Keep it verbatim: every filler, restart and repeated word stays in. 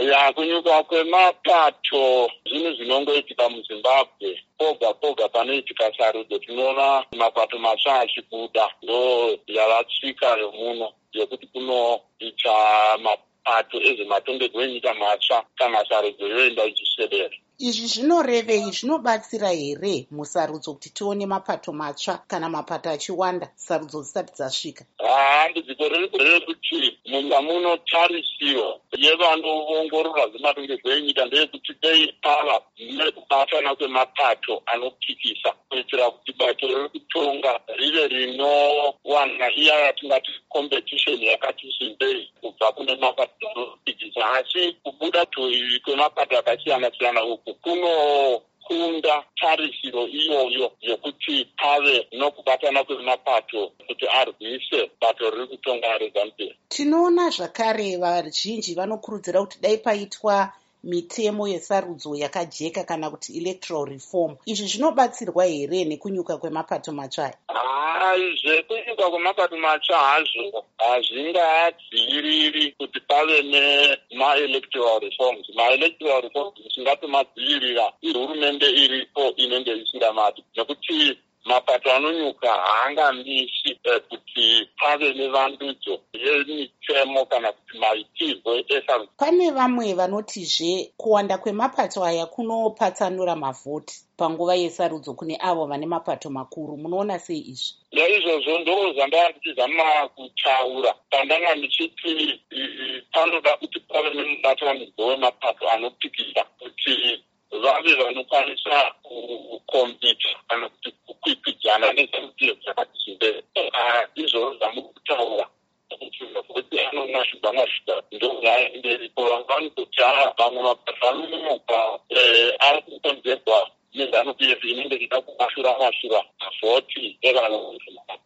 ya kunyuka kwemapato zvinhu zvinongoitika muZimbabwe poga poga panoitika sarudzo tinoona mapato matsva achibuda. Ndo yavatsika yomuno yekuti kunoita mapato ezvematongerwo enyika matsva kana sarudzo yoenda ichisvedera. Izvi zvinorevei? Zvinobatsira here musarudzo kuti tione mapato matsva kana mapato achiwanda sarudzo dzisati dzasvika? Dambudziko riri kuti munyika muno tarisiyo yevanoongorora zvematongerwo enyika ndeyekuti dei pava nekubatana kwemapato anopikisa kuitira kuti bato riri kutonga rive rinowana iya yatingati competition yakati simbei kubva kune mapato anopikisa. Asi kubuda kwemapato akasiyana siyana uku kunokunda tarisiro iyoyo yekuti pave nokubatana kwemapato kuti arwise bato riri kutonga reZANU-P F. Tinoona zvakare vazhinji vanokurudzira kuti dai paitwa mitemo yesarudzo yakajeka kana kuti electoral reform. Izvi zvinobatsirwa here nekunyuka kwemapato matsva? Zvekunyuka kwemapato matsva hazvo hazvingadziviriri kuti pave nemaelectoral reforms. Maelectoral reforms zvisingatomadzivirira ihurumende iripo inenge isingamati, nekuti mapato anonyuka haangamisi kuti pave nevandudzo yemitemo kana kuti maitirwo esarudzo. Pane vamwe vanotizve kuwanda kwemapato aya kunopatsanura mavhoti panguva yesarudzo kune avo vane mapato makuru. Munoona sei izvi? Naizvozvo ndo zvandanga ndichizama kutaura pandanga ndichiti panoda kuti pave nemubatanidzwa wemapato anopikisa kuti vave vanokwanisa kukompita kana kuti kukwikwidzana neZANU-P F zvakati simbei. Izvozvo zvamukutaura kuti anonasvika masvika ndo yaenderipo vanoti vamwe mapato anonoka ari kukonzerwa neZANU-P F inenge ichida kumashura mashura mavhoti evanhu